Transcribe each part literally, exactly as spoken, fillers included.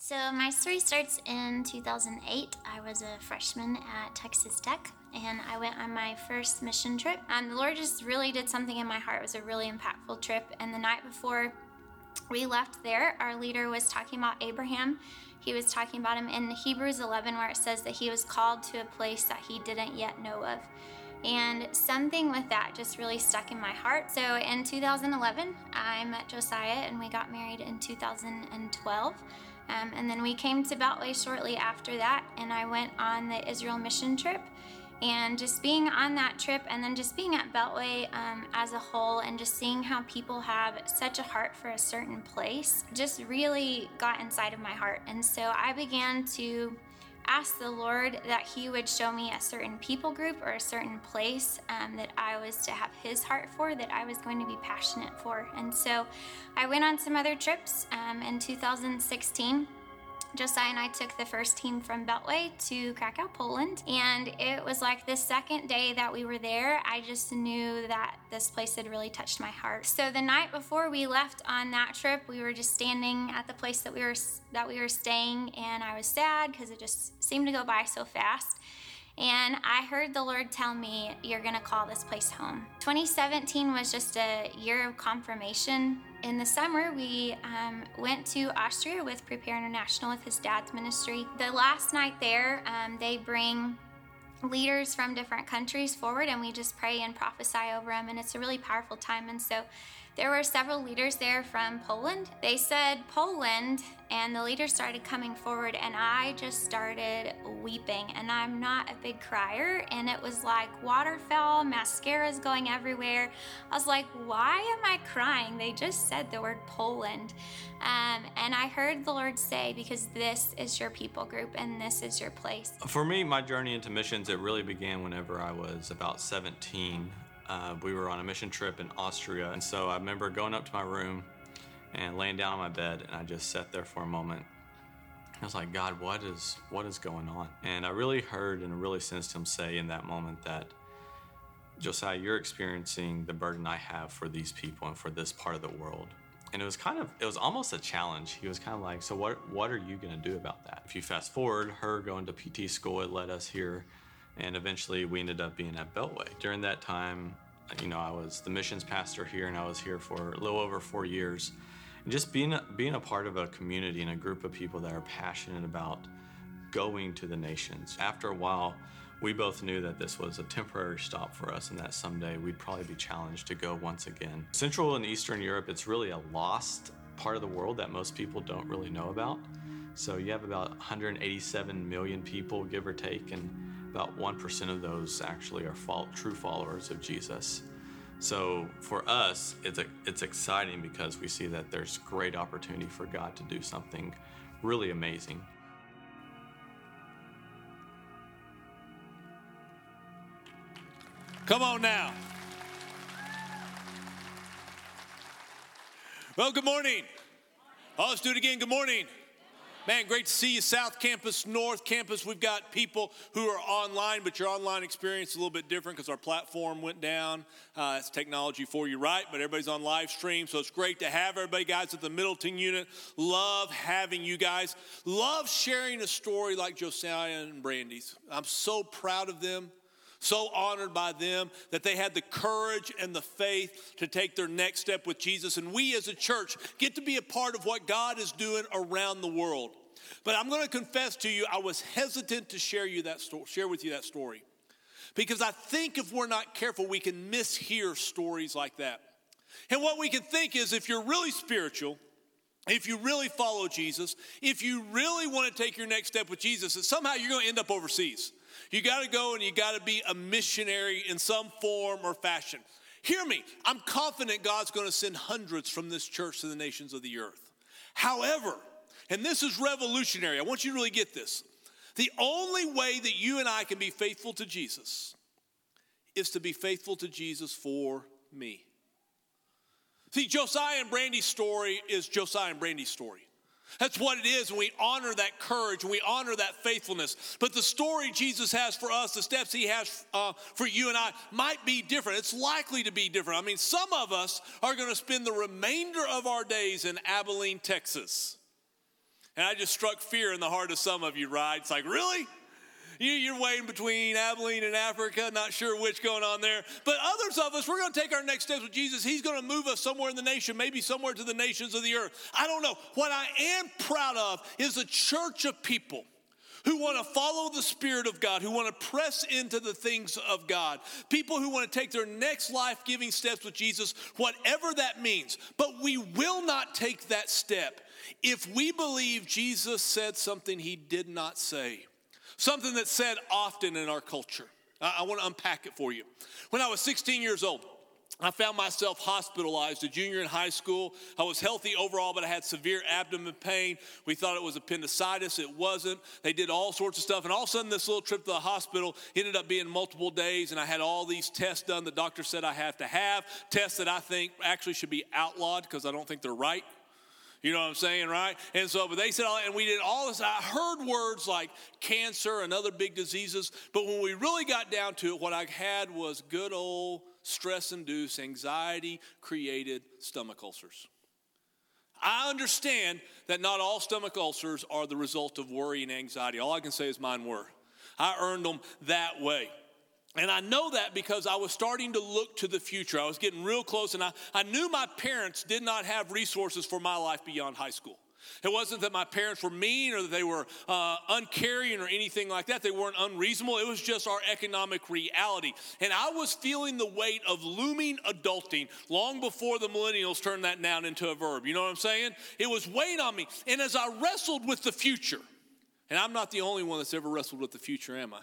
So my story starts in two thousand eight. I was a freshman at Texas Tech, and I went on my first mission trip. And the Lord just really did something in my heart. It was a really impactful trip. And the night before we left there, our leader was talking about Abraham. He was talking about him in Hebrews eleven, where it says that he was called to a place that he didn't yet know of. And something with that just really stuck in my heart. So in two thousand eleven, I met Josiah, and we got married in two thousand twelve. Um, and then we came to Beltway shortly after that, and I went on the Israel mission trip. And just being on that trip, and then just being at Beltway um, as a whole, and just seeing how people have such a heart for a certain place, just really got inside of my heart. And so I began to ask the Lord that he would show me a certain people group or a certain place um, that I was to have his heart for, that I was going to be passionate for. And so I went on some other trips um, in two thousand sixteen. Josiah and I took the first team from Beltway to Krakow, Poland, and it was like the second day that we were there, I just knew that this place had really touched my heart. So the night before we left on that trip, we were just standing at the place that we were that we were staying, and I was sad because it just seemed to go by so fast. And I heard the Lord tell me, you're gonna call this place home. twenty seventeen was just a year of confirmation. In the summer, we um, went to Austria with Prepare International with his dad's ministry. The last night there, um, they bring leaders from different countries forward, and we just pray and prophesy over them, and it's a really powerful time. And so there were several leaders there from Poland. They said Poland, and the leaders started coming forward, and I just started weeping. And I'm not a big crier, and it was like waterfall, mascara's going everywhere. I was like, why am I crying? They just said the word Poland. Um, and I heard the Lord say, because this is your people group, and this is your place. For me, my journey into missions, it really began whenever I was about seventeen. Uh, we were on a mission trip in Austria, and so I remember going up to my room and laying down on my bed, and I just sat there for a moment. I was like, God, what is what is going on? And I really heard and really sensed him say in that moment that, Josiah, you're experiencing the burden I have for these people and for this part of the world. And it was kind of, it was almost a challenge. He was kind of like, so what, what are you going to do about that? If you fast forward, her going to P T school, it led us here. And eventually we ended up being at Beltway. During that time, you know, I was the missions pastor here, and I was here for a little over four years. And just being a, being a part of a community and a group of people that are passionate about going to the nations. After a while, we both knew that this was a temporary stop for us, and that someday we'd probably be challenged to go once again. Central and Eastern Europe, it's really a lost part of the world that most people don't really know about. So you have about one hundred eighty-seven million people, give or take, and about one percent of those actually are fall, true followers of Jesus. So for us, it's a, it's exciting because we see that there's great opportunity for God to do something really amazing. Come on now. Well, good morning. Oh, let's do it again. Good morning. Man, great to see you. South Campus, North Campus. We've got people who are online, but your online experience is a little bit different because our platform went down. Uh, it's technology for you, right? But everybody's on live stream, so it's great to have everybody. Guys at the Middleton unit, love having you guys. Love sharing a story like Josiah and Brandy's. I'm so proud of them. So honored by them that they had the courage and the faith to take their next step with Jesus. And we as a church get to be a part of what God is doing around the world. But I'm going to confess to you, I was hesitant to share you that story, share with you that story. Because I think if we're not careful, we can mishear stories like that. And what we can think is if you're really spiritual, if you really follow Jesus, if you really want to take your next step with Jesus, that somehow you're going to end up overseas. You got to go and you got to be a missionary in some form or fashion. Hear me. I'm confident God's going to send hundreds from this church to the nations of the earth. However, and this is revolutionary. I want you to really get this. The only way that you and I can be faithful to Jesus is to be faithful to Jesus for me. See, Josiah and Brandy's story is Josiah and Brandy's story. That's what it is, and we honor that courage, and we honor that faithfulness. But the story Jesus has for us, the steps he has uh, for you and I, might be different. It's likely to be different. I mean, some of us are going to spend the remainder of our days in Abilene, Texas. And I just struck fear in the heart of some of you, right? It's like, really? You, you're waiting between Abilene and Africa, not sure which going on there. But others of us, we're going to take our next steps with Jesus. He's going to move us somewhere in the nation, maybe somewhere to the nations of the earth. I don't know. What I am proud of is a church of people who want to follow the Spirit of God, who want to press into the things of God. People who want to take their next life-giving steps with Jesus, whatever that means. But we will not take that step if we believe Jesus said something he did not say. Something that's said often in our culture. I, I want to unpack it for you. When I was sixteen years old, I found myself hospitalized, a junior in high school. I was healthy overall, but I had severe abdomen pain. We thought it was appendicitis. It wasn't. They did all sorts of stuff. And all of a sudden, this little trip to the hospital ended up being multiple days. And I had all these tests done the doctor said I have to have. Tests that I think actually should be outlawed because I don't think they're right. You know what I'm saying, right? And so, but they said, and we did all this. I heard words like cancer and other big diseases. But when we really got down to it, what I had was good old stress-induced, anxiety-created stomach ulcers. I understand that not all stomach ulcers are the result of worry and anxiety. All I can say is mine were. I earned them that way. And I know that because I was starting to look to the future. I was getting real close, and I, I knew my parents did not have resources for my life beyond high school. It wasn't that my parents were mean or that they were uh, uncaring or anything like that. They weren't unreasonable. It was just our economic reality. And I was feeling the weight of looming adulting long before the millennials turned that noun into a verb. You know what I'm saying? It was weighing on me. And as I wrestled with the future, and I'm not the only one that's ever wrestled with the future, am I?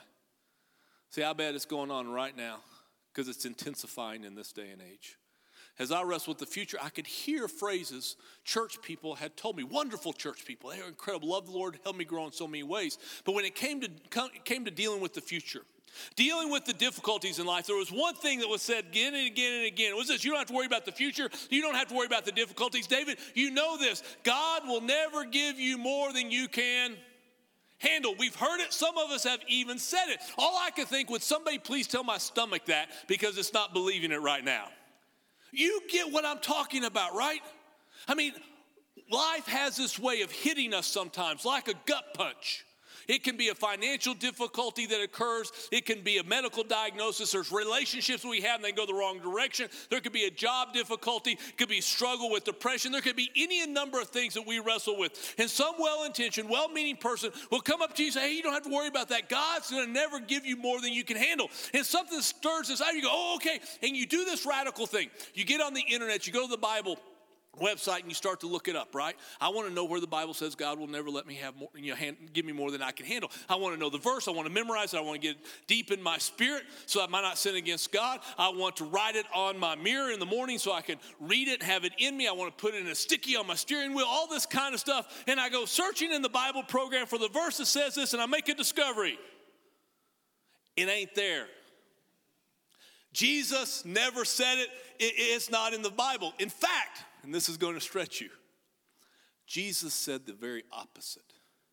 See how bad it's going on right now because it's intensifying in this day and age. As I wrestled with the future, I could hear phrases church people had told me, wonderful church people. They were incredible, love the Lord, helped me grow in so many ways. But when it came to came to dealing with the future, dealing with the difficulties in life, there was one thing that was said again and again and again. It was this: you don't have to worry about the future. You don't have to worry about the difficulties. David, you know this. God will never give you more than you can handle. We've heard it. Some of us have even said it. All I could think, would somebody please tell my stomach that, because it's not believing it right now. You get what I'm talking about, right? I mean, life has this way of hitting us sometimes like a gut punch. It can be a financial difficulty that occurs. It can be a medical diagnosis. There's relationships we have and they go the wrong direction. There could be a job difficulty. It could be a struggle with depression. There could be any number of things that we wrestle with. And some well-intentioned, well-meaning person will come up to you and say, hey, you don't have to worry about that. God's going to never give you more than you can handle. And something stirs us out. You go, oh, okay. And you do this radical thing. You get on the internet. You go to the Bible website and you start to look it up, right? I want to know where the Bible says God will never let me have more, you know, hand, give me more than I can handle. I want to know the verse. I want to memorize it. I want to get deep in my spirit so I might not sin against God. I want to write it on my mirror in the morning so I can read it, have it in me. I want to put it in a sticky on my steering wheel, all this kind of stuff. And I go searching in the Bible program for the verse that says this, and I make a discovery. It ain't there. Jesus never said it. it it's not in the Bible. In fact, and this is going to stretch you, Jesus said the very opposite.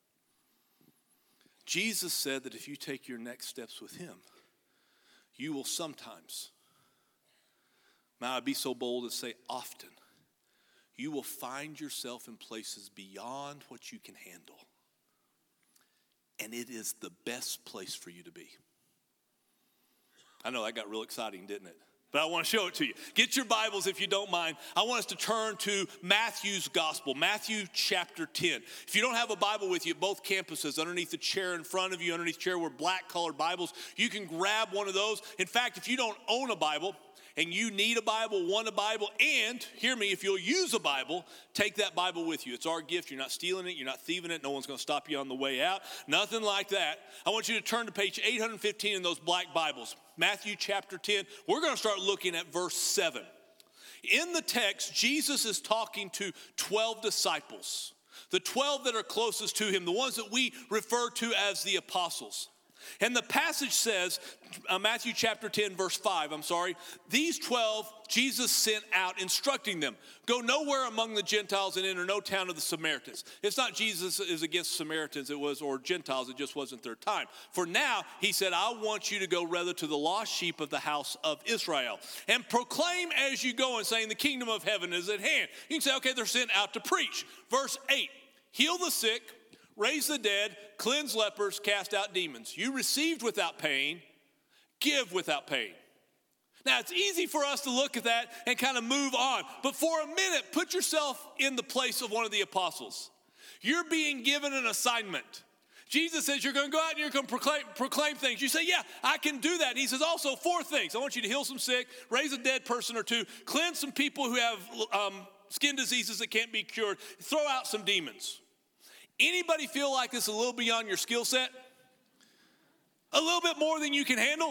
Jesus said that if you take your next steps with him, you will sometimes, may I be so bold as say often, you will find yourself in places beyond what you can handle. And it is the best place for you to be. I know that got real exciting, didn't it? But I want to show it to you. Get your Bibles if you don't mind. I want us to turn to Matthew's gospel, Matthew chapter ten. If you don't have a Bible with you at both campuses, underneath the chair in front of you, underneath the chair were black colored Bibles. You can grab one of those. In fact, if you don't own a Bible and you need a Bible, want a Bible, and hear me, if you'll use a Bible, take that Bible with you. It's our gift. You're not stealing it. You're not thieving it. No one's going to stop you on the way out. Nothing like that. I want you to turn to page eight fifteen in those black Bibles. Matthew chapter ten. We're going to start looking at verse seven. In the text, Jesus is talking to twelve disciples. The twelve that are closest to him, the ones that we refer to as the apostles. And the passage says, uh, Matthew chapter ten, verse five, I'm sorry, these twelve Jesus sent out instructing them, go nowhere among the Gentiles and enter no town of the Samaritans. It's not Jesus is against Samaritans, it was, or Gentiles, it just wasn't their time. For now, he said, I want you to go rather to the lost sheep of the house of Israel and proclaim as you go and saying the kingdom of heaven is at hand. You can say, okay, they're sent out to preach. Verse eight. heal the sick, raise the dead, cleanse lepers, cast out demons. You received without paying, give without paying. Now, it's easy for us to look at that and kind of move on. But for a minute, put yourself in the place of one of the apostles. You're being given an assignment. Jesus says you're going to go out and you're going to proclaim, proclaim things. You say, yeah, I can do that. And he says also four things. I want you to heal some sick, raise a dead person or two, cleanse some people who have um, skin diseases that can't be cured, throw out some demons. Anybody feel like this is a little beyond your skill set? A little bit more than you can handle?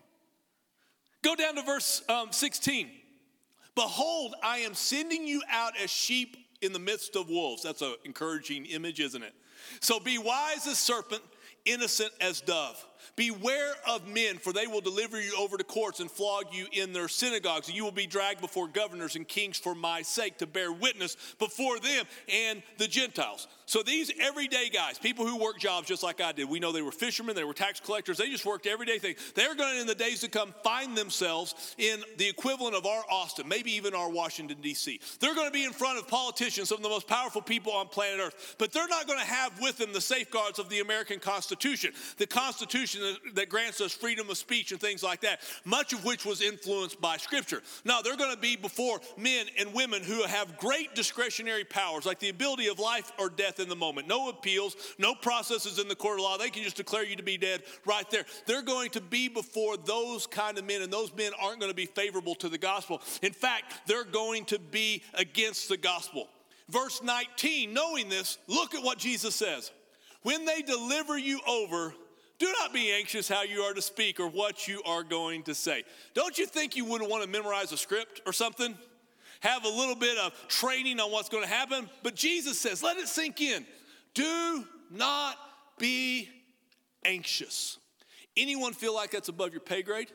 Go down to verse um, sixteen. Behold, I am sending you out as sheep in the midst of wolves. That's an encouraging image, isn't it? So be wise as serpent, innocent as dove. Beware of men, for they will deliver you over to courts and flog you in their synagogues. And you will be dragged before governors and kings for my sake, to bear witness before them and the Gentiles. So these everyday guys, people who work jobs just like I did, we know they were fishermen, they were tax collectors, they just worked everyday things. They're going to, in the days to come, find themselves in the equivalent of our Austin, maybe even our Washington, D C. They're going to be in front of politicians, some of the most powerful people on planet Earth. But they're not going to have with them the safeguards of the American Constitution, the Constitution that, that grants us freedom of speech and things like that, much of which was influenced by Scripture. Now, they're going to be before men and women who have great discretionary powers, like the ability of life or death in the moment. No appeals, no processes in the court of law. They can just declare you to be dead right there. They're going to be before those kind of men, and those men aren't going to be favorable to the gospel. In fact, they're going to be against the gospel. Verse nineteen, knowing this, look at what Jesus says. When they deliver you over, do not be anxious how you are to speak or what you are going to say. Don't you think you would want to memorize a script or something? Have a little bit of training on what's going to happen. But Jesus says, let it sink in. Do not be anxious. Anyone feel like that's above your pay grade?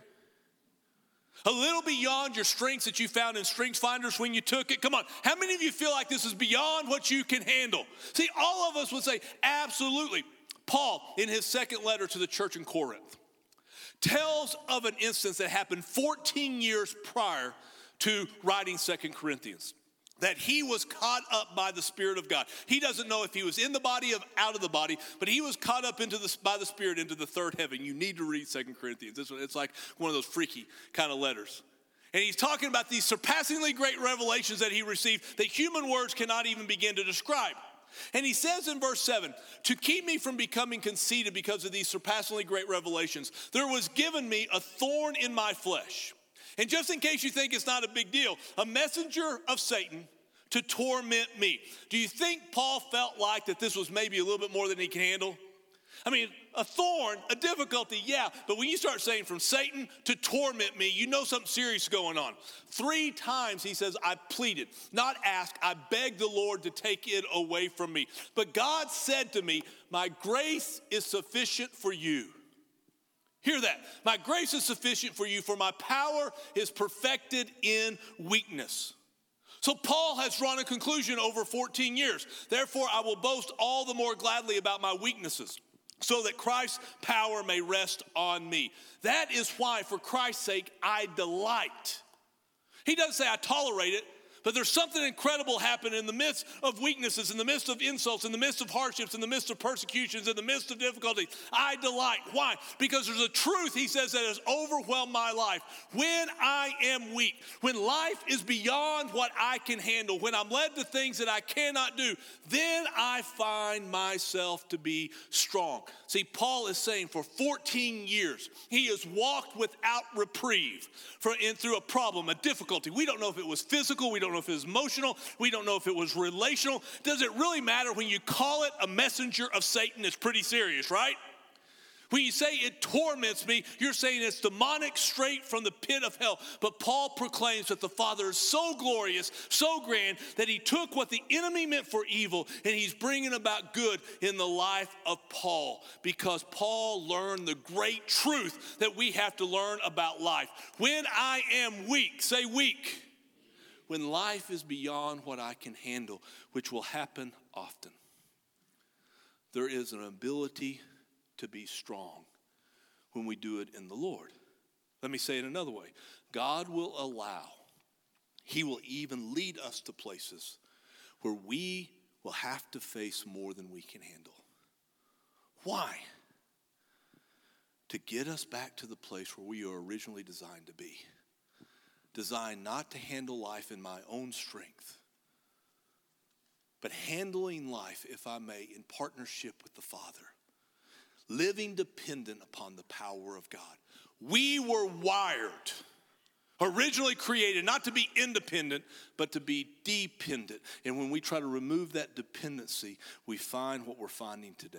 A little beyond your strengths that you found in Strengths Finders when you took it? Come on, how many of you feel like this is beyond what you can handle? See, all of us would say, absolutely. Paul, in his second letter to the church in Corinth, tells of an instance that happened fourteen years prior to writing Second Corinthians, that he was caught up by the Spirit of God. He doesn't know if he was in the body or out of the body, but he was caught up into the, by the Spirit into the third heaven. You need to read Second Corinthians. This one, it's like one of those freaky kind of letters. And he's talking about these surpassingly great revelations that he received that human words cannot even begin to describe. And he says in verse seven, to keep me from becoming conceited because of these surpassingly great revelations, there was given me a thorn in my flesh. And just in case you think it's not a big deal, a messenger of Satan to torment me. Do you think Paul felt like that this was maybe a little bit more than he can handle? I mean, a thorn, a difficulty, yeah. But when you start saying from Satan to torment me, you know something serious going on. Three times he says, I pleaded, not asked, I begged the Lord to take it away from me. But God said to me, my grace is sufficient for you. Hear that. My grace is sufficient for you, for my power is perfected in weakness. So Paul has drawn a conclusion over fourteen years. Therefore, I will boast all the more gladly about my weaknesses, so that Christ's power may rest on me. That is why, for Christ's sake, I delight. He doesn't say I tolerate it, but there's something incredible happening in the midst of weaknesses, in the midst of insults, in the midst of hardships, in the midst of persecutions, in the midst of difficulties. I delight. Why? Because there's a truth, he says, that has overwhelmed my life. When I am weak, when life is beyond what I can handle, when I'm led to things that I cannot do, then I find myself to be strong. See, Paul is saying for fourteen years, he has walked without reprieve for, in, through a problem, a difficulty. We don't know if it was physical. We don't know if it was emotional. We don't know if it was relational. Does it really matter? When you call it a messenger of Satan, it's pretty serious, right? When you say it torments me, you're saying it's demonic, straight from the pit of hell. But Paul proclaims that the Father is so glorious, so grand, that he took what the enemy meant for evil and he's bringing about good in the life of Paul, because Paul learned the great truth that we have to learn about life. When I am weak, say weak. When life is beyond what I can handle, which will happen often, there is an ability to be strong when we do it in the Lord. Let me say it another way. God will allow, he will even lead us to places where we will have to face more than we can handle. Why? To get us back to the place where we are originally designed to be. Designed not to handle life in my own strength, but handling life, if I may, in partnership with the Father. Living dependent upon the power of God. We were wired, originally created, not to be independent, but to be dependent. And when we try to remove that dependency, we find what we're finding today.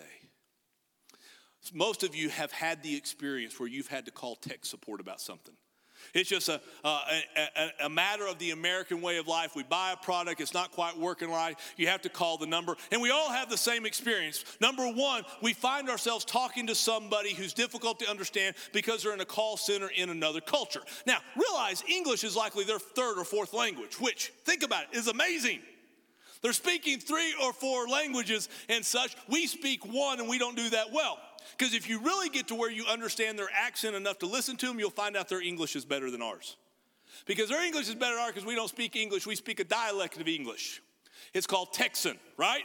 Most of you have had the experience where you've had to call tech support about something. It's just a, a, a, a matter of the American way of life. We buy a product, it's not quite working right. You have to call the number. And we all have the same experience. Number one, we find ourselves talking to somebody who's difficult to understand because they're in a call center in another culture. Now, realize English is likely their third or fourth language, which, think about it, is amazing. They're speaking three or four languages and such. We speak one and we don't do that well. Because if you really get to where you understand their accent enough to listen to them, you'll find out their English is better than ours. Because their English is better than ours because we don't speak English. We speak a dialect of English. It's called Texan, right?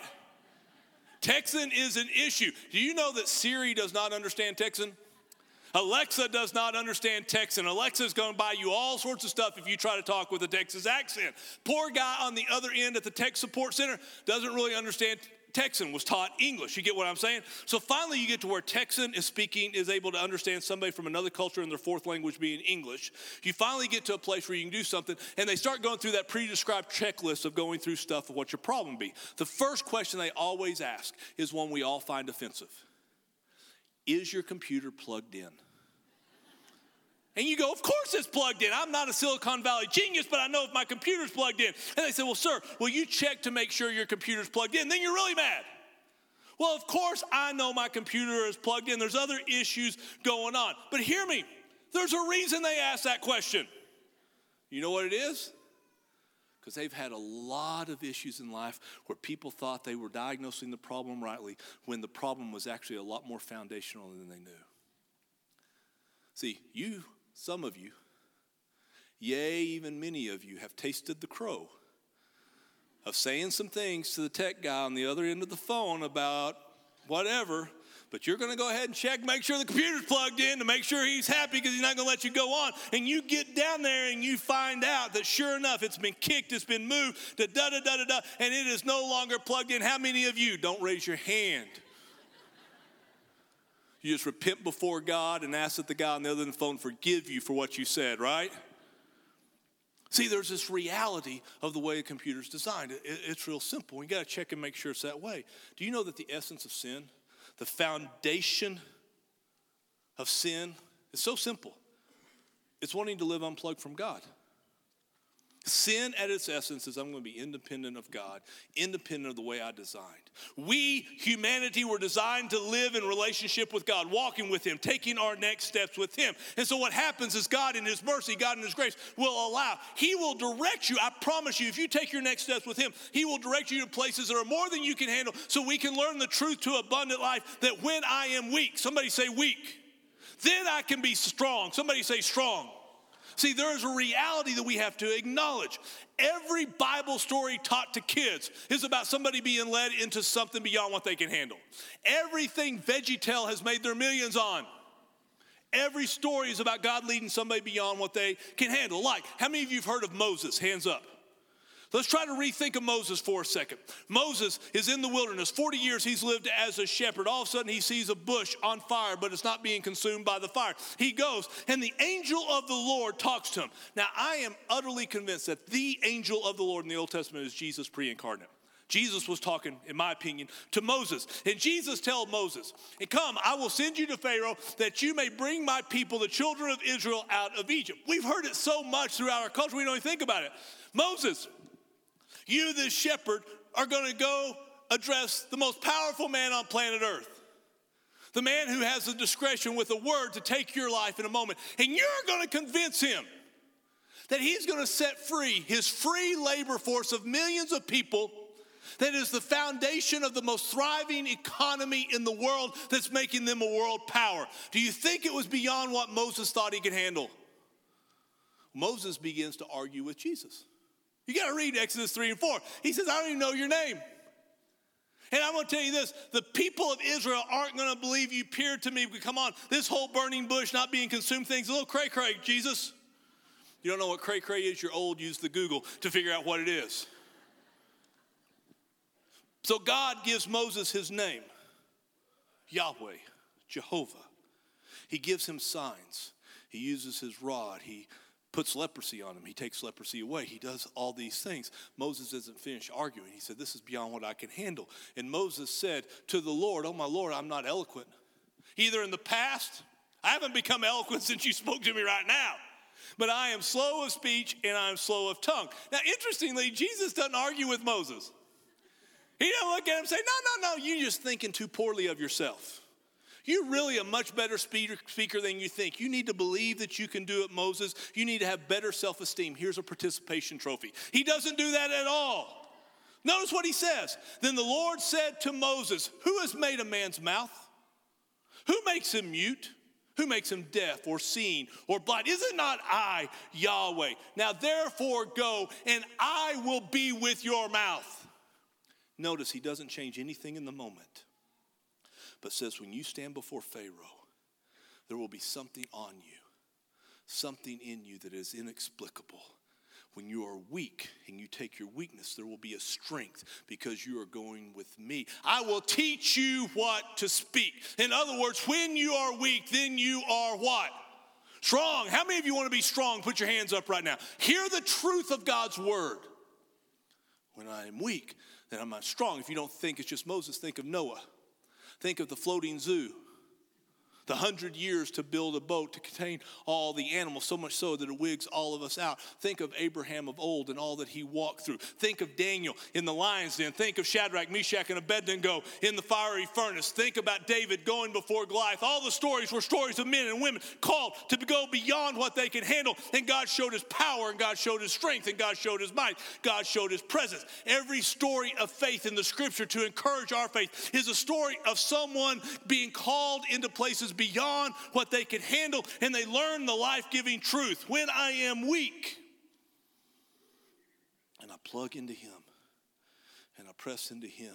Texan is an issue. Do you know that Siri does not understand Texan? Alexa does not understand Texan. Alexa's going to buy you all sorts of stuff if you try to talk with a Texas accent. Poor guy on the other end at the tech support center doesn't really understand Texan, was taught English. You get what I'm saying? So finally you get to where Texan is speaking, is able to understand somebody from another culture and their fourth language being English. You finally get to a place where you can do something, and they start going through that pre-described checklist of going through stuff of what your problem be. The first question they always ask is one we all find offensive. Is your computer plugged in? And you go, of course it's plugged in. I'm not a Silicon Valley genius, but I know if my computer's plugged in. And they say, well, sir, will you check to make sure your computer's plugged in? Then you're really mad. Well, of course I know my computer is plugged in. There's other issues going on. But hear me, there's a reason they ask that question. You know what it is? Because they've had a lot of issues in life where people thought they were diagnosing the problem rightly when the problem was actually a lot more foundational than they knew. See, you... Some of you, yea, even many of you, have tasted the crow of saying some things to the tech guy on the other end of the phone about whatever, but you're going to go ahead and check, make sure the computer's plugged in to make sure he's happy because he's not going to let you go on. And you get down there and you find out that sure enough, it's been kicked, it's been moved, da da da da da, and it is no longer plugged in. How many of you, don't raise your hand, you just repent before God and ask that the guy on the other end of the phone forgive you for what you said, right? See, there's this reality of the way a computer's designed. It, it's real simple. You got to check and make sure it's that way. Do you know that the essence of sin, the foundation of sin, is so simple? It's wanting to live unplugged from God. Sin at its essence is I'm going to be independent of God, independent of the way I designed. We, humanity, were designed to live in relationship with God, walking with Him, taking our next steps with Him. And so what happens is God in His mercy, God in His grace will allow. He will direct you. I promise you, if you take your next steps with Him, He will direct you to places that are more than you can handle so we can learn the truth to abundant life that when I am weak, somebody say weak, then I can be strong. Somebody say strong. See, there is a reality that we have to acknowledge. Every Bible story taught to kids is about somebody being led into something beyond what they can handle. Everything VeggieTale has made their millions on. Every story is about God leading somebody beyond what they can handle. Like, how many of you have heard of Moses? Hands up. Let's try to rethink of Moses for a second. Moses is in the wilderness. forty years he's lived as a shepherd. All of a sudden he sees a bush on fire, but it's not being consumed by the fire. He goes, and the angel of the Lord talks to him. Now, I am utterly convinced that the angel of the Lord in the Old Testament is Jesus pre-incarnate. Jesus was talking, in my opinion, to Moses. And Jesus told Moses, and come, I will send you to Pharaoh that you may bring my people, the children of Israel, out of Egypt. We've heard it so much throughout our culture, we don't even think about it. Moses, you, this shepherd, are going to go address the most powerful man on planet Earth. The man who has the discretion with a word to take your life in a moment. And you're going to convince him that he's going to set free his free labor force of millions of people that is the foundation of the most thriving economy in the world that's making them a world power. Do you think it was beyond what Moses thought he could handle? Moses begins to argue with Jesus. You got to read Exodus three and four. He says, I don't even know your name. And I'm going to tell you this, the people of Israel aren't going to believe you appeared to me. Come on, this whole burning bush not being consumed thing's a little cray-cray, Jesus. You don't know what cray-cray is, you're old, use the Google to figure out what it is. So God gives Moses his name, Yahweh, Jehovah. He gives him signs. He uses his rod. He puts leprosy on him. He takes leprosy away. He does all these things. Moses isn't finished arguing. He said, this is beyond what I can handle. And Moses said to the Lord, oh my Lord, I'm not eloquent. Either in the past, I haven't become eloquent since you spoke to me right now, but I am slow of speech and I am slow of tongue. Now, interestingly, Jesus doesn't argue with Moses. He doesn't look at him and say, no, no, no, you're just thinking too poorly of yourself. You're really a much better speaker, speaker than you think. You need to believe that you can do it, Moses. You need to have better self-esteem. Here's a participation trophy. He doesn't do that at all. Notice what he says. Then the Lord said to Moses, who has made a man's mouth? Who makes him mute? Who makes him deaf or seeing or blind? Is it not I, Yahweh? Now therefore go, and I will be with your mouth. Notice he doesn't change anything in the moment, but says when you stand before Pharaoh, there will be something on you, something in you that is inexplicable. When you are weak and you take your weakness, there will be a strength because you are going with me. I will teach you what to speak. In other words, when you are weak, then you are what? Strong. How many of you want to be strong? Put your hands up right now. Hear the truth of God's word. When I am weak, then I'm not strong. If you don't think it's just Moses, think of Noah. Think of the floating zoo. The hundred years to build a boat to contain all the animals, so much so that it wigs all of us out. Think of Abraham of old and all that he walked through. Think of Daniel in the lion's den. Think of Shadrach, Meshach, and Abednego in the fiery furnace. Think about David going before Goliath. All the stories were stories of men and women called to go beyond what they can handle. And God showed his power, and God showed his strength, and God showed his might. God showed his presence. Every story of faith in the scripture to encourage our faith is a story of someone being called into places beyond what they can handle, and they learn the life-giving truth. When I am weak, and I plug into him, and I press into him,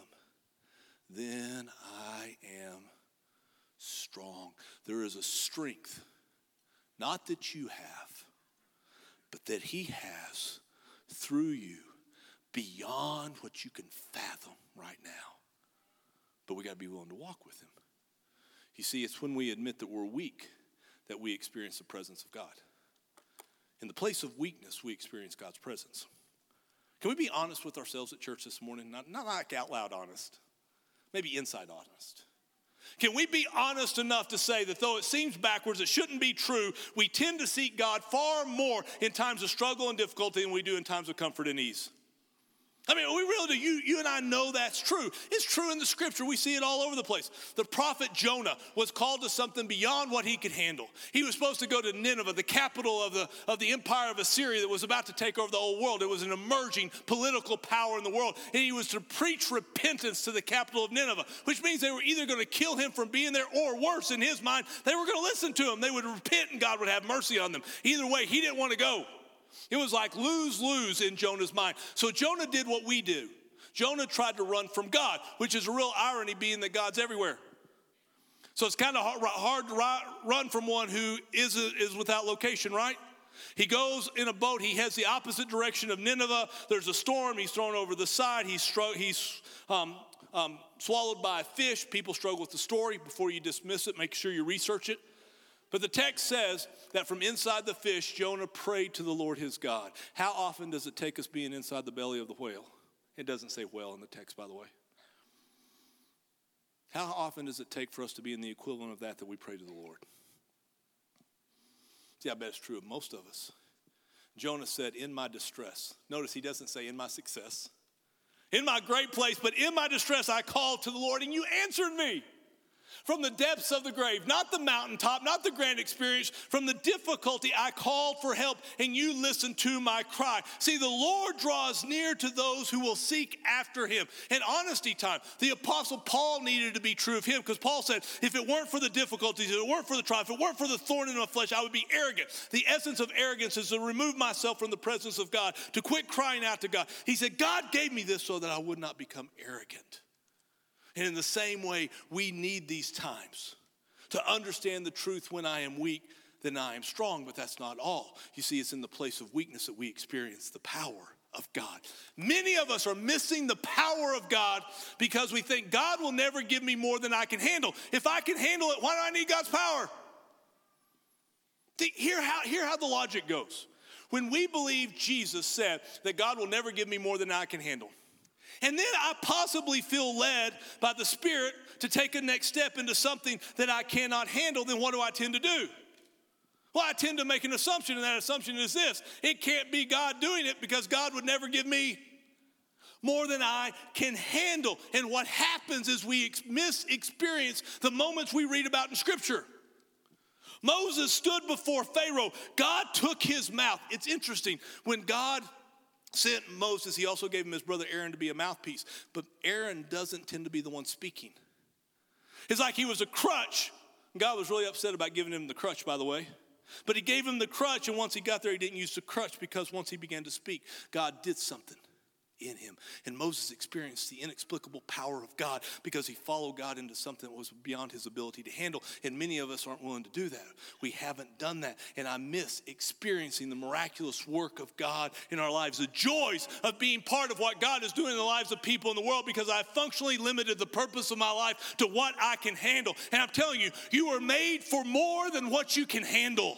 then I am strong. There is a strength, not that you have, but that he has through you beyond what you can fathom right now. But we got to be willing to walk with him. You see, it's when we admit that we're weak that we experience the presence of God. In the place of weakness, we experience God's presence. Can we be honest with ourselves at church this morning? Not, not like out loud honest, maybe inside honest. Can we be honest enough to say that though it seems backwards, it shouldn't be true, we tend to seek God far more in times of struggle and difficulty than we do in times of comfort and ease? I mean, we really do. You, you and I know that's true. It's true in the scripture. We see it all over the place. The prophet Jonah was called to something beyond what he could handle. He was supposed to go to Nineveh, the capital of the, of the empire of Assyria that was about to take over the whole world. It was an emerging political power in the world. And he was to preach repentance to the capital of Nineveh, which means they were either going to kill him from being there, or worse, in his mind, they were going to listen to him. They would repent and God would have mercy on them. Either way, he didn't want to go. It was like lose-lose in Jonah's mind. So Jonah did what we do. Jonah tried to run from God, which is a real irony being that God's everywhere. So it's kind of hard to run from one who is, is without location, right? He goes in a boat. He heads the opposite direction of Nineveh. There's a storm. He's thrown over the side. He's, stro- he's um, um, swallowed by a fish. People struggle with the story. Before you dismiss it, make sure you research it. But the text says that from inside the fish, Jonah prayed to the Lord his God. How often does it take us being inside the belly of the whale? It doesn't say whale in the text, by the way. How often does it take for us to be in the equivalent of that that we pray to the Lord? See, I bet it's true of most of us. Jonah said, in my distress. Notice he doesn't say in my success. In my great place, but in my distress I called to the Lord and you answered me. From the depths of the grave, not the mountaintop, not the grand experience, from the difficulty I called for help and you listened to my cry. See, the Lord draws near to those who will seek after him. In honesty time, the apostle Paul needed to be true of him because Paul said, if it weren't for the difficulties, if it weren't for the trial, if it weren't for the thorn in my flesh, I would be arrogant. The essence of arrogance is to remove myself from the presence of God, to quit crying out to God. He said, God gave me this so that I would not become arrogant. And in the same way, we need these times to understand the truth. When I am weak, then I am strong. But that's not all. You see, it's in the place of weakness that we experience the power of God. Many of us are missing the power of God because we think God will never give me more than I can handle. If I can handle it, why do I need God's power? See, hear how, hear how the logic goes. When we believe Jesus said that God will never give me more than I can handle, and then I possibly feel led by the Spirit to take a next step into something that I cannot handle, then what do I tend to do? Well, I tend to make an assumption, and that assumption is this: it can't be God doing it because God would never give me more than I can handle. And what happens is we ex- mis-experience the moments we read about in Scripture. Moses stood before Pharaoh. God took his mouth. It's interesting. When God sent Moses, he also gave him his brother Aaron to be a mouthpiece. But Aaron doesn't tend to be the one speaking. It's like he was a crutch. God was really upset about giving him the crutch, by the way. But he gave him the crutch, and once he got there, he didn't use the crutch, because once he began to speak, God did something in him. And Moses experienced the inexplicable power of God because he followed God into something that was beyond his ability to handle. And many of us aren't willing to do that. We haven't done that. And I miss experiencing the miraculous work of God in our lives, the joys of being part of what God is doing in the lives of people in the world, because I functionally limited the purpose of my life to what I can handle. And I'm telling you, you are made for more than what you can handle.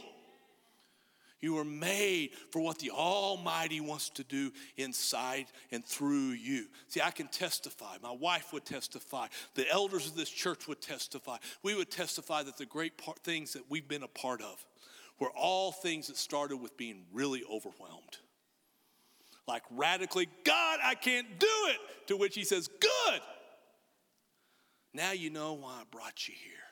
You are made for what the Almighty wants to do inside and through you. See, I can testify. My wife would testify. The elders of this church would testify. We would testify that the great part, things that we've been a part of were all things that started with being really overwhelmed. Like radically, God, I can't do it. To which he says, good. Now you know why I brought you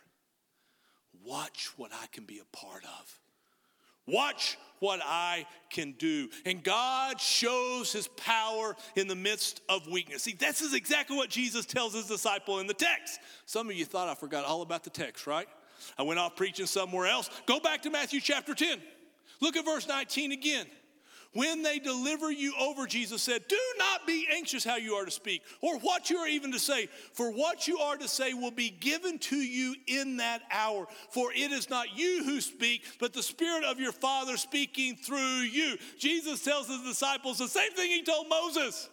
here. Watch what I can be a part of. Watch what I can do. And God shows his power in the midst of weakness. See, this is exactly what Jesus tells his disciple in the text. Some of you thought I forgot all about the text, right? I went off preaching somewhere else. Go back to Matthew chapter ten. Look at verse nineteen again. When they deliver you over, Jesus said, do not be anxious how you are to speak or what you are even to say. For what you are to say will be given to you in that hour. For it is not you who speak, but the Spirit of your Father speaking through you. Jesus tells his disciples the same thing he told Moses.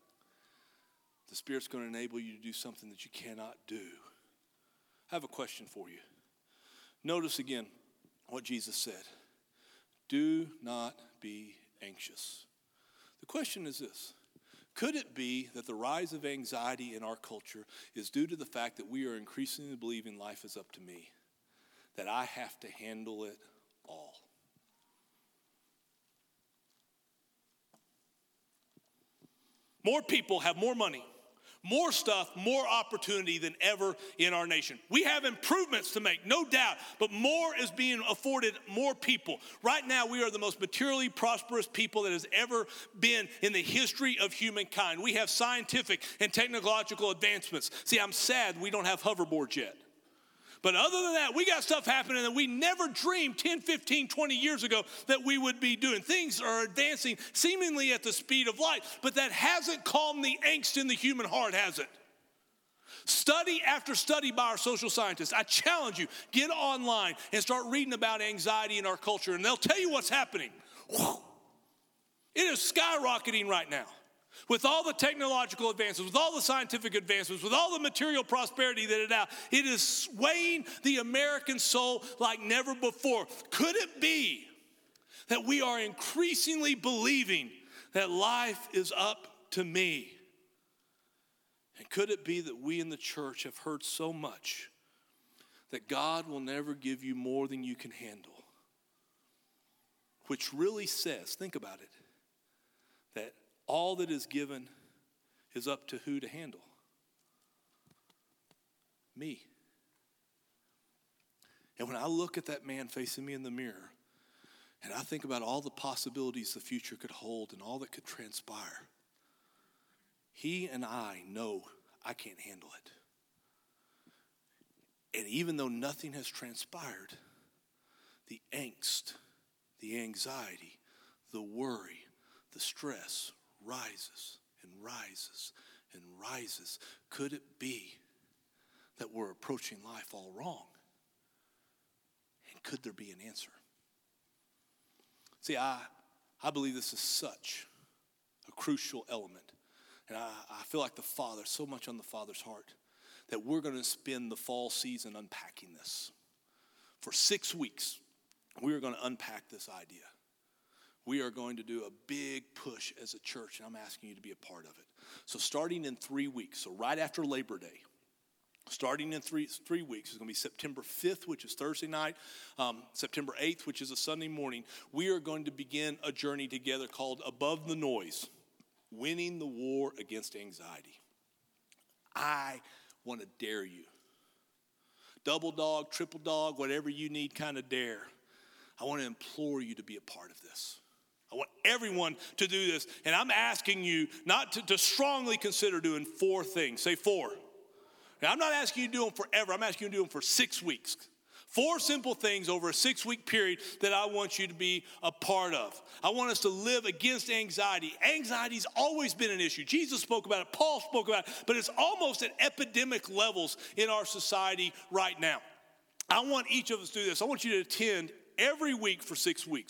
The Spirit's going to enable you to do something that you cannot do. I have a question for you. Notice again what Jesus said. Do not be anxious. The question is this: could it be that the rise of anxiety in our culture is due to the fact that we are increasingly believing life is up to me, that I have to handle it all? More people have more money, more stuff, more opportunity than ever in our nation. We have improvements to make, no doubt, but more is being afforded more people. Right now, we are the most materially prosperous people that has ever been in the history of humankind. We have scientific and technological advancements. See, I'm sad we don't have hoverboards yet. But other than that, we got stuff happening that we never dreamed ten, fifteen, twenty years ago that we would be doing. Things are advancing seemingly at the speed of light, but that hasn't calmed the angst in the human heart, has it? Study after study by our social scientists. I challenge you, get online and start reading about anxiety in our culture, and they'll tell you what's happening. It is skyrocketing right now. With all the technological advances, with all the scientific advancements, with all the material prosperity that it out, it is swaying the American soul like never before. Could it be that we are increasingly believing that life is up to me? And could it be that we in the church have heard so much that God will never give you more than you can handle? Which really says, think about it, that all that is given is up to who to handle? Me. And when I look at that man facing me in the mirror, and I think about all the possibilities the future could hold and all that could transpire, he and I know I can't handle it. And even though nothing has transpired, the angst, the anxiety, the worry, the stress rises and rises and rises. Could it be that we're approaching life all wrong? And could there be an answer? See, I, I believe this is such a crucial element. And I, I feel like the Father, so much on the Father's heart, that we're going to spend the fall season unpacking this. For six weeks, we are going to unpack this idea. We are going to do a big push as a church, and I'm asking you to be a part of it. So starting in three weeks, so right after Labor Day, starting in three, three weeks, it's going to be September fifth, which is Thursday night, um, September eighth, which is a Sunday morning. We are going to begin a journey together called Above the Noise, Winning the War Against Anxiety. I want to dare you. Double dog, triple dog, whatever you need kind of dare. I want to implore you to be a part of this. I want everyone to do this. And I'm asking you not to, to strongly consider doing four things. Say four. Now, I'm not asking you to do them forever. I'm asking you to do them for six weeks. Four simple things over a six-week period that I want you to be a part of. I want us to live against anxiety. Anxiety's always been an issue. Jesus spoke about it. Paul spoke about it. But it's almost at epidemic levels in our society right now. I want each of us to do this. I want you to attend every week for six weeks.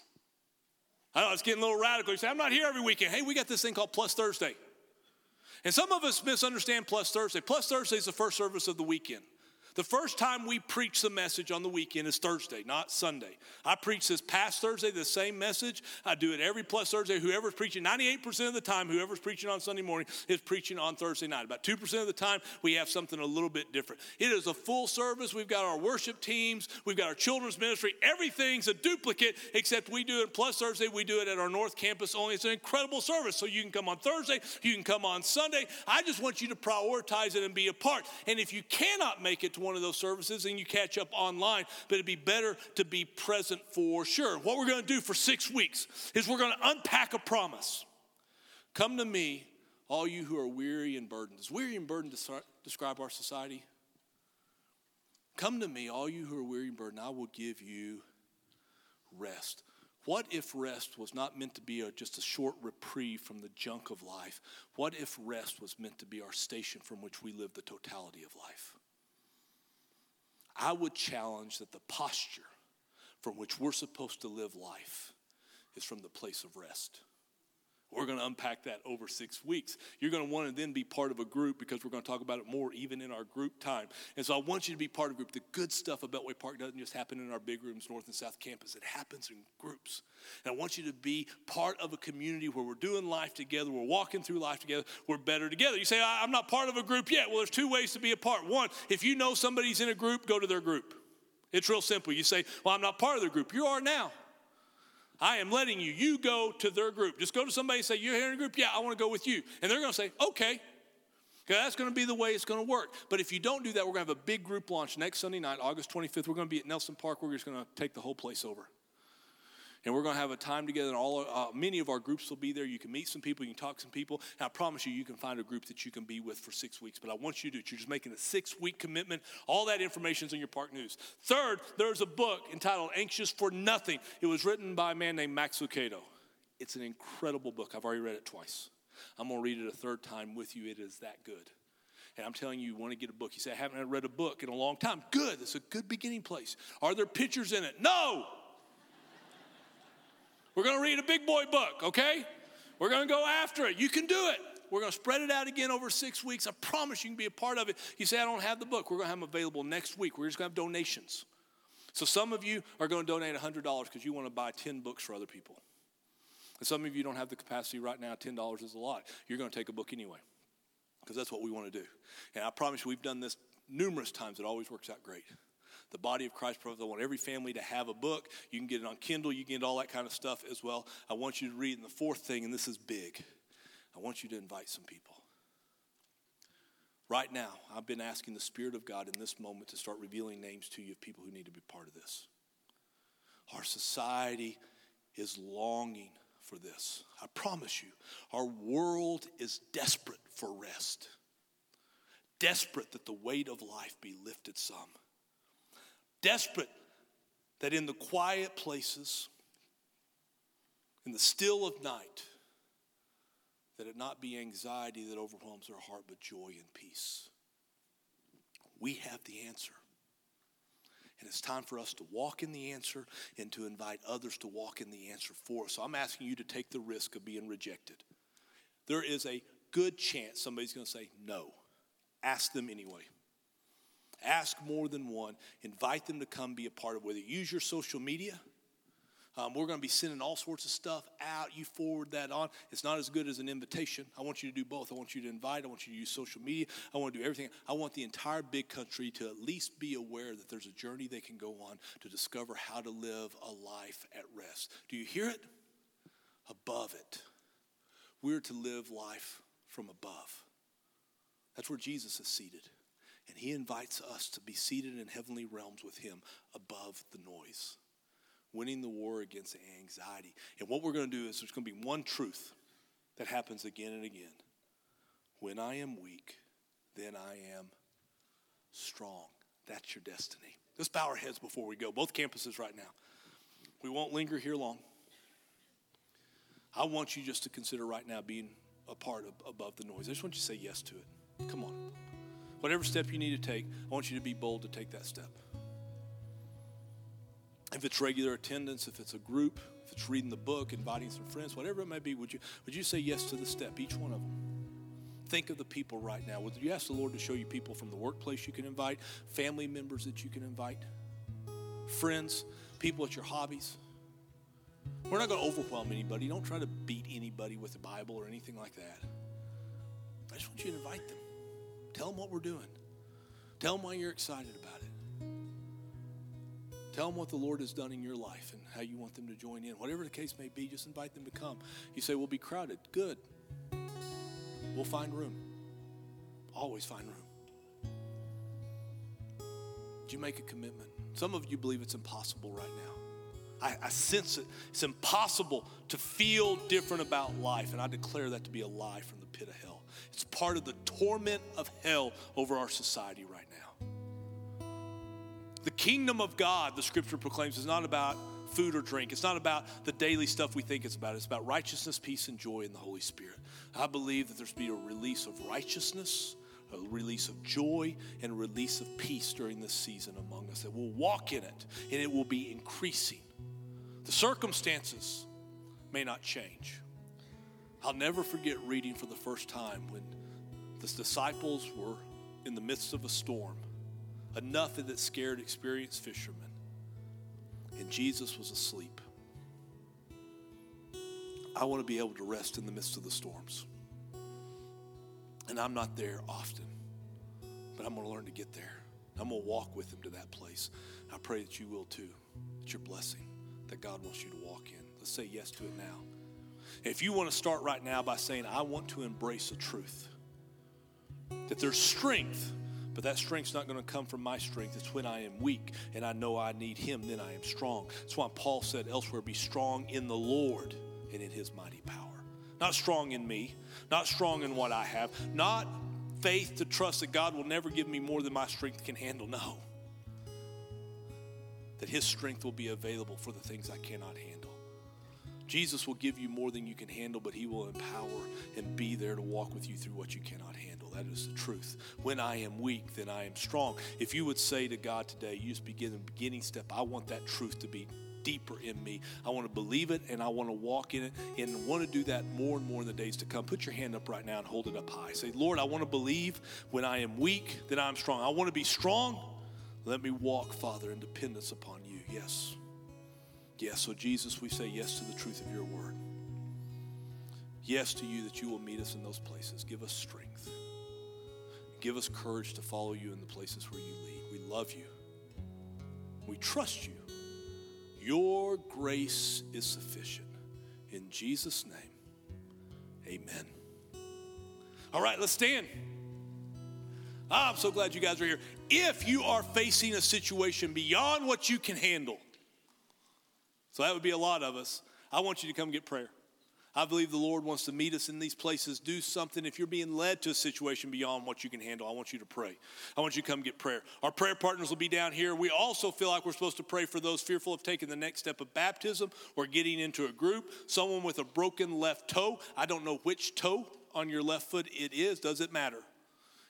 I know it's getting a little radical. You say, I'm not here every weekend. Hey, we got this thing called Plus Thursday. And some of us misunderstand Plus Thursday. Plus Thursday is the first service of the weekend. The first time we preach the message on the weekend is Thursday, not Sunday. I preach this past Thursday, the same message. I do it every Plus Thursday. Whoever's preaching, ninety-eight percent of the time, whoever's preaching on Sunday morning is preaching on Thursday night. About two percent of the time, we have something a little bit different. It is a full service. We've got our worship teams. We've got our children's ministry. Everything's a duplicate, except we do it Plus Thursday. We do it at our North Campus only. It's an incredible service. So you can come on Thursday. You can come on Sunday. I just want you to prioritize it and be a part. And if you cannot make it to one of those services, and you catch up online, but it'd be better to be present for sure. What we're going to do for six weeks is we're going to unpack a promise. Come to me, all you who are weary and burdened. Does weary and burdened describe our society? Come to me, all you who are weary and burdened. I will give you rest. What if rest was not meant to be a, just a short reprieve from the junk of life? What if rest was meant to be our station from which we live the totality of life? I would challenge that the posture from which we're supposed to live life is from the place of rest. We're going to unpack that over six weeks. You're going to want to then be part of a group because we're going to talk about it more even in our group time. And so I want you to be part of a group. The good stuff about Beltway Park doesn't just happen in our big rooms, North and South Campus. It happens in groups. And I want you to be part of a community where we're doing life together. We're walking through life together. We're better together. You say, I'm not part of a group yet. Well, there's two ways to be a part. One, if you know somebody's in a group, go to their group. It's real simple. You say, well, I'm not part of their group. You are now. I am letting you. You go to their group. Just go to somebody and say, you're here in a group? Yeah, I want to go with you. And they're going to say, okay. Okay, that's going to be the way it's going to work. But if you don't do that, we're going to have a big group launch next Sunday night, August twenty-fifth. We're going to be at Nelson Park. We're just going to take the whole place over. And we're going to have a time together, and all uh, many of our groups will be there. You can meet some people. You can talk to some people. And I promise you, you can find a group that you can be with for six weeks. But I want you to do it. You're just making a six-week commitment. All that information is in your Park News. Third, there's a book entitled Anxious for Nothing. It was written by a man named Max Lucado. It's an incredible book. I've already read it twice. I'm going to read it a third time with you. It is that good. And I'm telling you, you want to get a book. You say, I haven't read a book in a long time. Good. It's a good beginning place. Are there pictures in it? No. We're going to read a big boy book, okay? We're going to go after it. You can do it. We're going to spread it out again over six weeks. I promise you can be a part of it. You say, I don't have the book. We're going to have them available next week. We're just going to have donations. So some of you are going to donate one hundred dollars because you want to buy ten books for other people. And some of you don't have the capacity right now. ten dollars is a lot. You're going to take a book anyway because that's what we want to do. And I promise you, we've done this numerous times. It always works out great. The Body of Christ Project, I want every family to have a book. You can get it on Kindle. You can get all that kind of stuff as well. I want you to read. And the fourth thing, and this is big, I want you to invite some people. Right now, I've been asking the Spirit of God in this moment to start revealing names to you of people who need to be part of this. Our society is longing for this. I promise you, our world is desperate for rest. Desperate that the weight of life be lifted some. Desperate that in the quiet places, in the still of night, that it not be anxiety that overwhelms their heart, but joy and peace. We have the answer. And it's time for us to walk in the answer and to invite others to walk in the answer for us. So I'm asking you to take the risk of being rejected. There is a good chance somebody's going to say no. Ask them anyway. Ask more than one. Invite them to come be a part of it. Whether you use your social media. Um, we're going to be sending all sorts of stuff out. You forward that on. It's not as good as an invitation. I want you to do both. I want you to invite. I want you to use social media. I want to do everything. I want the entire big country to at least be aware that there's a journey they can go on to discover how to live a life at rest. Do you hear it? Above it. We're to live life from above. That's where Jesus is seated. And he invites us to be seated in heavenly realms with him above the noise. Winning the war against anxiety. And what we're going to do is there's going to be one truth that happens again and again. When I am weak, then I am strong. That's your destiny. Let's bow our heads before we go. Both campuses right now. We won't linger here long. I want you just to consider right now being a part of above the noise. I just want you to say yes to it. Come on. Whatever step you need to take, I want you to be bold to take that step. If it's regular attendance, if it's a group, if it's reading the book, inviting some friends, whatever it may be, would you would you say yes to the step, each one of them? Think of the people right now. Would you ask the Lord to show you people from the workplace you can invite, family members that you can invite, friends, people at your hobbies? We're not going to overwhelm anybody. Don't try to beat anybody with the Bible or anything like that. I just want you to invite them. Tell them what we're doing. Tell them why you're excited about it. Tell them what the Lord has done in your life and how you want them to join in. Whatever the case may be, just invite them to come. You say, we'll be crowded. Good. We'll find room. Always find room. Did you make a commitment? Some of you believe it's impossible right now. I, I sense it. It's impossible to feel different about life, and I declare that to be a lie from the pit of hell. It's part of the torment of hell over our society right now. The kingdom of God, the scripture proclaims, is not about food or drink. It's not about the daily stuff we think it's about. It's about righteousness, peace, and joy in the Holy Spirit. I believe that there's be a release of righteousness, a release of joy, and a release of peace during this season among us, that we'll walk in it, and it will be increasing. The circumstances may not change. I'll never forget reading for the first time when the disciples were in the midst of a storm, enough that it scared experienced fishermen, and Jesus was asleep. I want to be able to rest in the midst of the storms. And I'm not there often, but I'm going to learn to get there. I'm going to walk with him to that place. I pray that you will too. It's your blessing that God wants you to walk in. Let's say yes to it now. If you want to start right now by saying, I want to embrace a truth, that there's strength, but that strength's not going to come from my strength. It's when I am weak and I know I need him, then I am strong. That's why Paul said elsewhere, be strong in the Lord and in his mighty power. Not strong in me, not strong in what I have, not faith to trust that God will never give me more than my strength can handle. No. That his strength will be available for the things I cannot handle. Jesus will give you more than you can handle, but he will empower and be there to walk with you through what you cannot handle. That is the truth. When I am weak, then I am strong. If you would say to God today, you just begin the beginning step, I want that truth to be deeper in me. I want to believe it and I want to walk in it and want to do that more and more in the days to come. Put your hand up right now and hold it up high. Say, Lord, I want to believe when I am weak, then I'm strong. I want to be strong. Let me walk, Father, in dependence upon you. Yes. Yes, so Jesus, we say yes to the truth of your word. Yes to you that you will meet us in those places. Give us strength. Give us courage to follow you in the places where you lead. We love you. We trust you. Your grace is sufficient. In Jesus' name, amen. All right, let's stand. I'm so glad you guys are here. If you are facing a situation beyond what you can handle, so that would be a lot of us, I want you to come get prayer. I believe the Lord wants to meet us in these places, do something. If you're being led to a situation beyond what you can handle, I want you to pray. I want you to come get prayer. Our prayer partners will be down here. We also feel like we're supposed to pray for those fearful of taking the next step of baptism or getting into a group. Someone with a broken left toe. I don't know which toe on your left foot it is. Does it matter?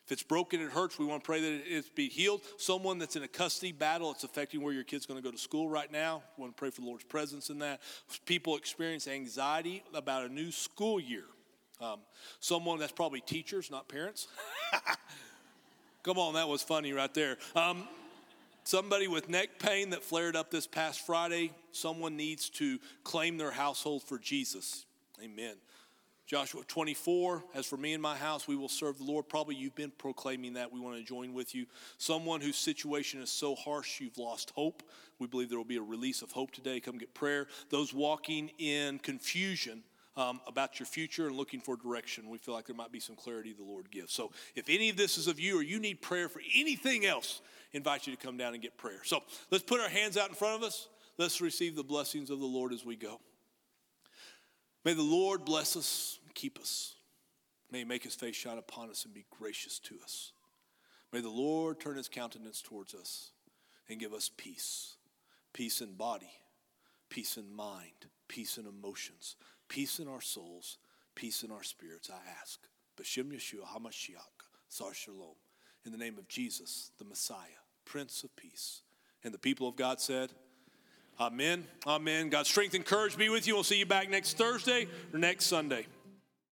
If it's broken, it hurts. We want to pray that it be healed. Someone that's in a custody battle, it's affecting where your kid's going to go to school right now. We want to pray for the Lord's presence in that. People experience anxiety about a new school year. Um, someone that's probably teachers, not parents. Come on, that was funny right there. Um, somebody with neck pain that flared up this past Friday. Someone needs to claim their household for Jesus. Amen. Joshua twenty-four, as for me and my house, we will serve the Lord. Probably you've been proclaiming that. We want to join with you. Someone whose situation is so harsh you've lost hope. We believe there will be a release of hope today. Come get prayer. Those walking in confusion um, about your future and looking for direction, we feel like there might be some clarity the Lord gives. So if any of this is of you or you need prayer for anything else, I invite you to come down and get prayer. So let's put our hands out in front of us. Let's receive the blessings of the Lord as we go. May the Lord bless us and keep us. May he make his face shine upon us and be gracious to us. May the Lord turn his countenance towards us and give us peace. Peace in body, peace in mind, peace in emotions, peace in our souls, peace in our spirits, I ask. B'Shem Yeshua HaMashiach, Sar Shalom. In the name of Jesus, the Messiah, Prince of Peace. And the people of God said, Amen. Amen. God's strength and courage be with you. We'll see you back next Thursday or next Sunday.